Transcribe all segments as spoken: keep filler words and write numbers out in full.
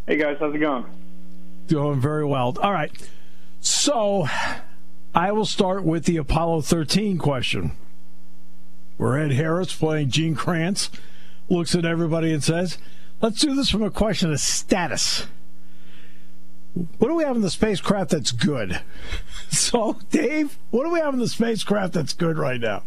Hey, guys. How's it going? Doing very well. All right. So I will start with the Apollo thirteen question, where Ed Harris, playing Gene Kranz, looks at everybody and says, let's do this from a question of status. What do we have in the spacecraft that's good? So, Dave, what do we have in the spacecraft that's good right now?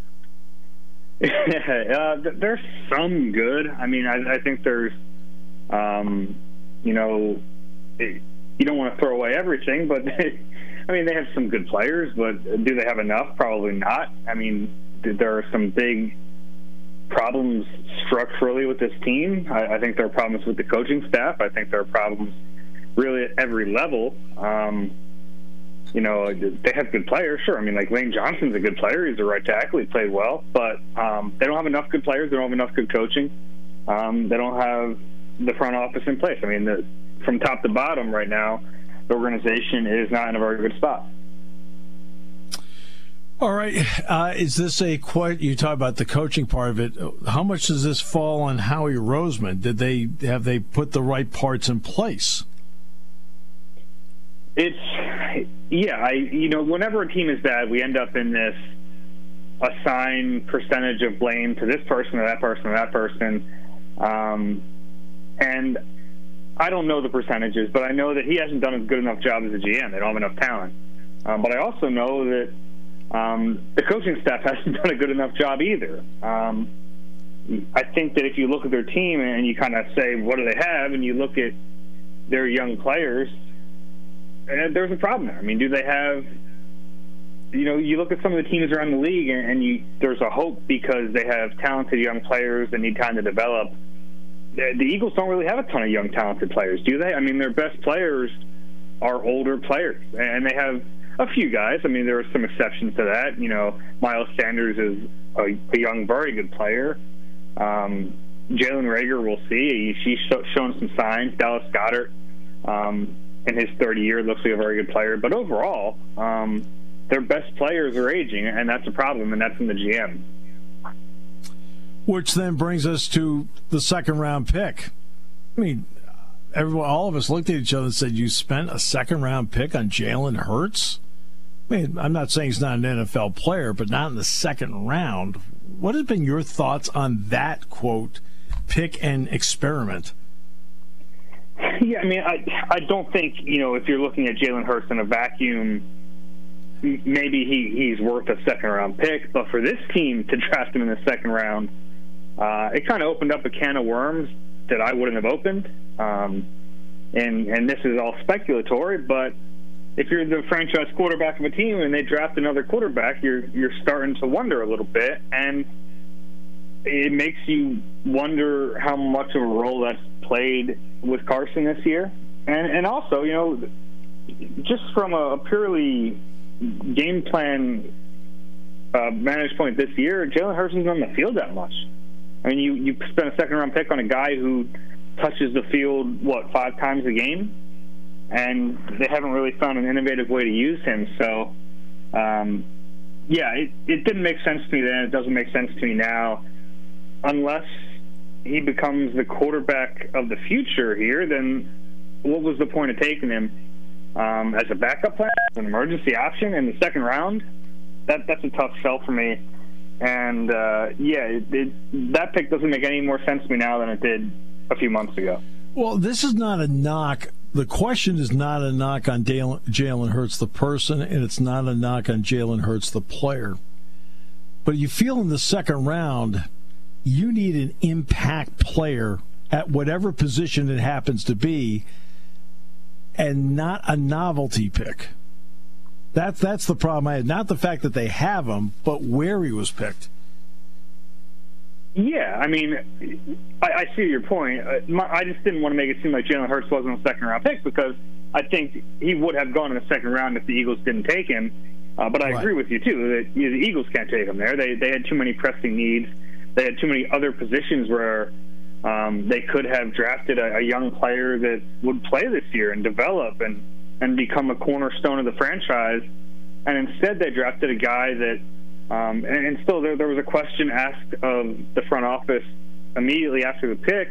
uh, there's some good. I mean, I, I think there's, um, you know, it, you don't want to throw away everything, but, I mean, they have some good players, but do they have enough? Probably not. I mean, there are some big problems structurally with this team. I, I think there are problems with the coaching staff. I think there are problems really at every level. Um, you know, they have good players, sure. I mean, like Lane Johnson's a good player. He's a right tackle. He played well. But um, they don't have enough good players. They don't have enough good coaching. Um, they don't have the front office in place. I mean, the, from top to bottom right now, the organization is not in a very good spot. All right. Uh, is this a quite? You talk about the coaching part of it. How much does this fall on Howie Roseman? Did they have they put the right parts in place? It's yeah. I you know whenever a team is bad, we end up in this assign percentage of blame to this person or that person or that person, um, and I don't know the percentages, but I know that he hasn't done a good enough job as a G M. They don't have enough talent, um, but I also know that. Um, the coaching staff hasn't done a good enough job either. Um, I think that if you look at their team and you kind of say, what do they have, and you look at their young players, uh, there's a problem there. I mean, do they have, you know, you look at some of the teams around the league and, and you, there's a hope because they have talented young players that need time to develop. The, the Eagles don't really have a ton of young talented players, do they? I mean, their best players are older players, and they have a few guys. I mean, there are some exceptions to that. You know, Miles Sanders is a, a young, very good player. Um, Jalen Reagor, we'll see. He, he's show, shown some signs. Dallas Goedert, um, in his third year, looks like a very good player. But overall, um, their best players are aging, and that's a problem, and that's in the G M. Which then brings us to the second-round pick. I mean, everyone, all of us looked at each other and said, you spent a second-round pick on Jalen Hurts? I mean, I'm not saying he's not an N F L player, but not in the second round. What has been your thoughts on that, quote, pick and experiment? Yeah, I mean, I I don't think, you know, if you're looking at Jalen Hurts in a vacuum, maybe he, he's worth a second-round pick. But for this team to draft him in the second round, uh, it kind of opened up a can of worms that I wouldn't have opened. Um, and, and this is all speculatory, but if you're the franchise quarterback of a team and they draft another quarterback, you're you're starting to wonder a little bit, and it makes you wonder how much of a role that's played with Carson this year. And and also, you know, just from a purely game plan uh, managed point this year, Jalen Hurts isn't on the field that much. I mean, you, you spent a second-round pick on a guy who touches the field, what, five times a game? And they haven't really found an innovative way to use him. So, um, yeah, it, it didn't make sense to me then. It doesn't make sense to me now. Unless he becomes the quarterback of the future here, then what was the point of taking him um, as a backup plan, as an emergency option in the second round? That That's a tough sell for me. And, uh, yeah, it, it, that pick doesn't make any more sense to me now than it did a few months ago. Well, this is not a knock. The question is not a knock on Jalen Hurts, the person, and it's not a knock on Jalen Hurts, the player. But you feel in the second round, you need an impact player at whatever position it happens to be, and not a novelty pick. That's that's the problem I had. Not the fact that they have him, but where he was picked. Yeah, I mean, I, I see your point. Uh, my, I just didn't want to make it seem like Jalen Hurts wasn't a second-round pick because I think he would have gone in the second round if the Eagles didn't take him. Uh, but I right. agree with you, too, that you know, the Eagles can't take him there. They they had too many pressing needs. They had too many other positions where um, they could have drafted a, a young player that would play this year and develop and, and become a cornerstone of the franchise. And instead they drafted a guy that Um, and, and still, there, there was a question asked of the front office immediately after the pick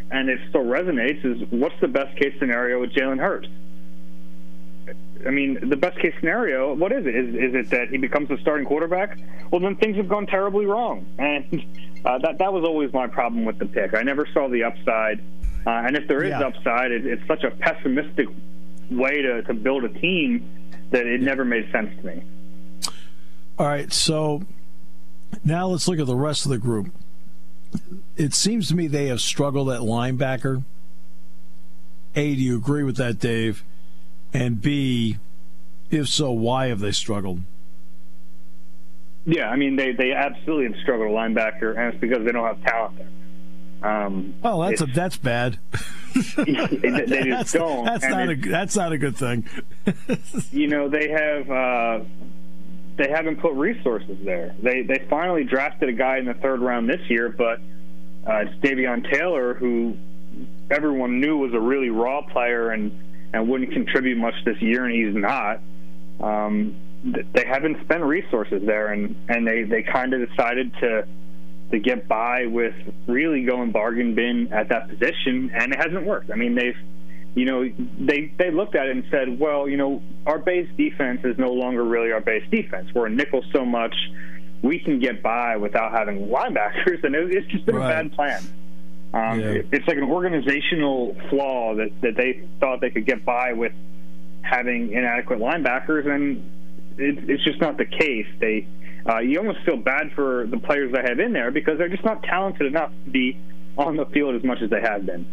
and it still resonates, is what's the best case scenario with Jalen Hurts? I mean, the best case scenario, what is it? Is, is it that he becomes a starting quarterback? Well, then things have gone terribly wrong. And uh, that that was always my problem with the pick. I never saw the upside. Uh, and if there is yeah. upside, it, it's such a pessimistic way to, to build a team that it never made sense to me. All right, so now let's look at the rest of the group. It seems to me they have struggled at linebacker. A, do you agree with that, Dave? And B, if so, why have they struggled? Yeah, I mean, they, they absolutely have struggled at linebacker, and it's because they don't have talent there. Um, oh, that's a, that's bad. they, they just that's, don't. That's and not a that's not a good thing. you know, they have uh, they haven't put resources there. They they finally drafted a guy in the third round this year, but uh, it's Davion Taylor, who everyone knew was a really raw player and. and wouldn't contribute much this year, and he's not. Um, they haven't spent resources there, and, and they, they kind of decided to to get by with really going bargain bin at that position, and it hasn't worked. I mean, they've, you know, they, they looked at it and said, well, you know, our base defense is no longer really our base defense. We're a nickel so much, we can get by without having linebackers, and it, it's just been right. a bad plan. Um, yeah. It's like an organizational flaw that, that they thought they could get by with having inadequate linebackers, and it, it's just not the case. They, uh, you almost feel bad for the players they have in there because they're just not talented enough to be on the field as much as they have been.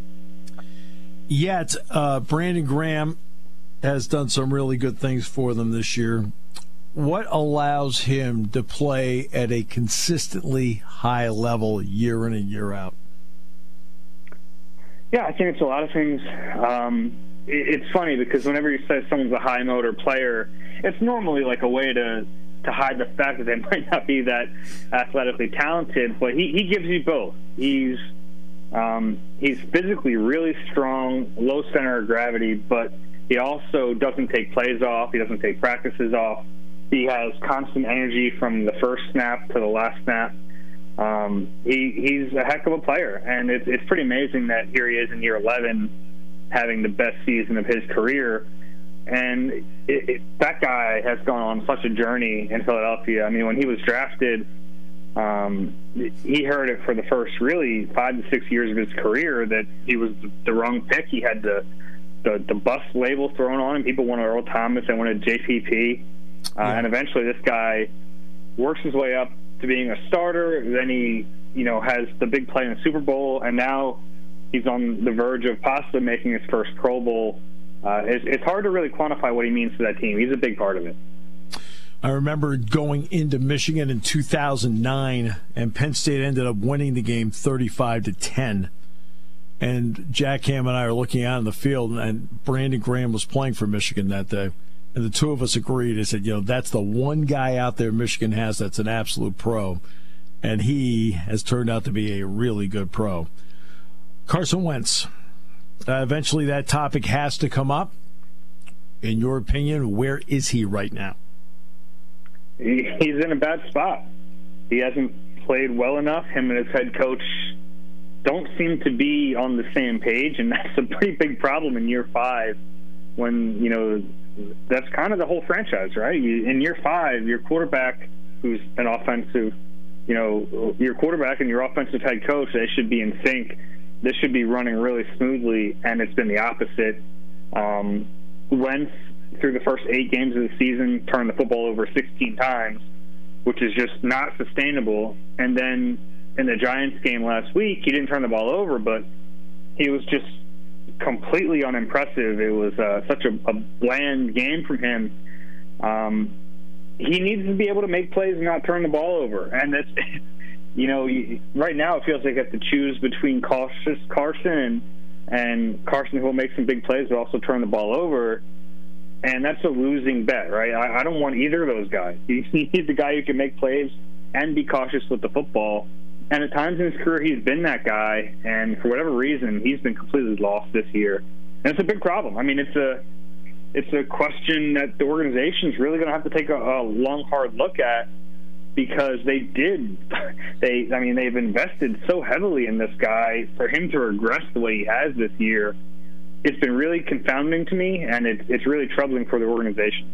Yet, uh, Brandon Graham has done some really good things for them this year. What allows him to play at a consistently high level year in and year out? Yeah, I think it's a lot of things. Um, it, it's funny because whenever you say someone's a high motor player, it's normally like a way to, to hide the fact that they might not be that athletically talented, but he, he gives you both. He's um, he's physically really strong, low center of gravity, but he also doesn't take plays off. He doesn't take practices off. He has constant energy from the first snap to the last snap. Um, he, he's a heck of a player, and it's, it's pretty amazing that here he is in year eleven having the best season of his career. And it, it, that guy has gone on such a journey in Philadelphia. I mean, when he was drafted, um, he heard it for the first really five to six years of his career that he was the wrong pick. He had the, the, the bust label thrown on him. People wanted Earl Thomas and wanted J P P. Uh, yeah. And eventually this guy works his way up to being a starter. Then he, you know, has the big play in the Super Bowl, and now he's on the verge of possibly making his first Pro Bowl. Uh, it's, it's hard to really quantify what he means to that team. He's a big part of it. I remember going into Michigan in two thousand nine, and Penn State ended up winning the game thirty-five to ten. And Jack Ham and I are looking out in the field, and Brandon Graham was playing for Michigan that day. And the two of us agreed and said, you know, that's the one guy out there Michigan has that's an absolute pro. And he has turned out to be a really good pro. Carson Wentz. Uh, eventually that topic has to come up. In your opinion, where is he right now? He's in a bad spot. He hasn't played well enough. Him and his head coach don't seem to be on the same page, and that's a pretty big problem in year five when, you know, that's kind of the whole franchise, right? You, in year five, your quarterback, who's an offensive, you know, your quarterback and your offensive head coach, they should be in sync. This should be running really smoothly, and it's been the opposite. Um, Wentz, through the first eight games of the season, turned the football over sixteen times, which is just not sustainable. And then in the Giants game last week, he didn't turn the ball over, but he was just completely unimpressive. It was uh, such a, a bland game from him. Um, he needs to be able to make plays and not turn the ball over. And that's, you know, right now it feels like you have to choose between cautious Carson and, and Carson who will make some big plays but also turn the ball over. And that's a losing bet, right? I, I don't want either of those guys. You need the guy who can make plays and be cautious with the football. And at times in his career, he's been that guy, and for whatever reason, he's been completely lost this year. And it's a big problem. I mean, it's a it's a question that the organization's really going to have to take a, a long, hard look at because they did. They, I mean, they've invested so heavily in this guy. For him to regress the way he has this year, it's been really confounding to me, and it's it's really troubling for the organization.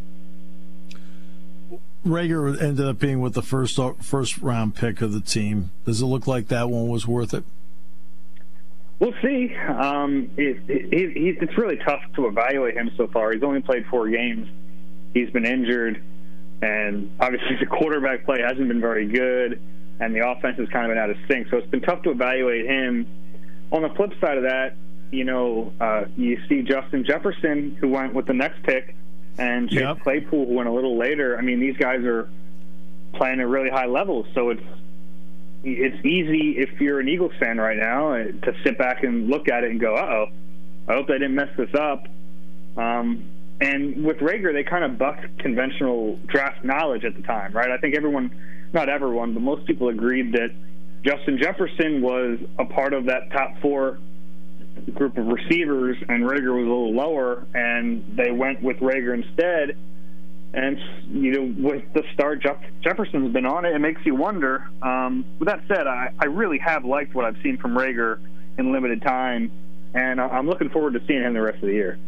Reagor ended up being with the first first round pick of the team. Does it look like that one was worth it? We'll see. Um, it, it, it, it's really tough to evaluate him so far. He's only played four games. He's been injured, and obviously the quarterback play hasn't been very good, and the offense has kind of been out of sync. So it's been tough to evaluate him. On the flip side of that, you know, uh, you see Justin Jefferson, who went with the next pick, and Chase yep. Claypool, who went a little later. I mean, these guys are playing at really high levels, so it's it's easy if you're an Eagles fan right now to sit back and look at it and go, uh-oh, I hope they didn't mess this up. Um, and with Reagor, they kind of bucked conventional draft knowledge at the time, right? I think everyone, not everyone, but most people agreed that Justin Jefferson was a part of that top four group of receivers, and Reagor was a little lower, and they went with Reagor instead. And, you know, with the start Jeff- Jefferson's been on it, it makes you wonder. Um, with that said, I, I really have liked what I've seen from Reagor in limited time, and I'm looking forward to seeing him the rest of the year.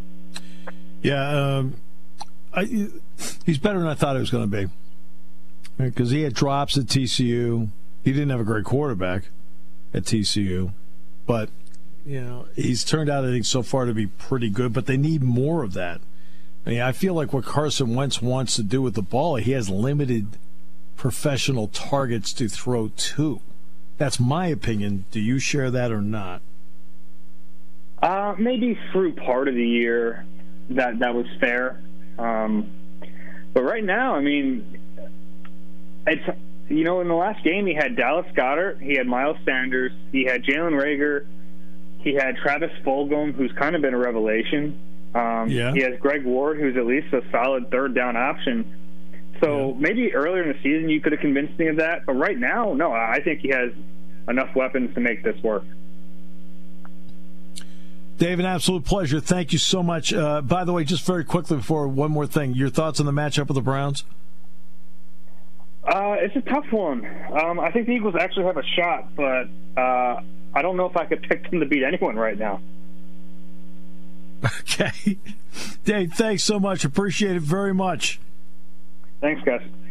Yeah, um, I, he's better than I thought he was going to be, because he had drops at T C U. He didn't have a great quarterback at T C U, but, you know, he's turned out, I think, so far to be pretty good, but they need more of that. I mean, I feel like what Carson Wentz wants to do with the ball, he has limited professional targets to throw to. That's my opinion. Do you share that or not? Uh, maybe through part of the year that that was fair. Um, but right now, I mean, it's, you know, in the last game he had Dallas Goedert, he had Miles Sanders, he had Jalen Reagor, he had Travis Fulgham, who's kind of been a revelation. Um, yeah. He has Greg Ward, who's at least a solid third down option. So yeah. maybe earlier in the season you could have convinced me of that, but right now, no, I think he has enough weapons to make this work. Dave, an absolute pleasure. Thank you so much. Uh, by the way, just very quickly before one more thing, your thoughts on the matchup with the Browns? Uh, it's a tough one. Um, I think the Eagles actually have a shot, but uh, I don't know if I could pick them to beat anyone right now. Okay. Dave, thanks so much. Appreciate it very much. Thanks, guys.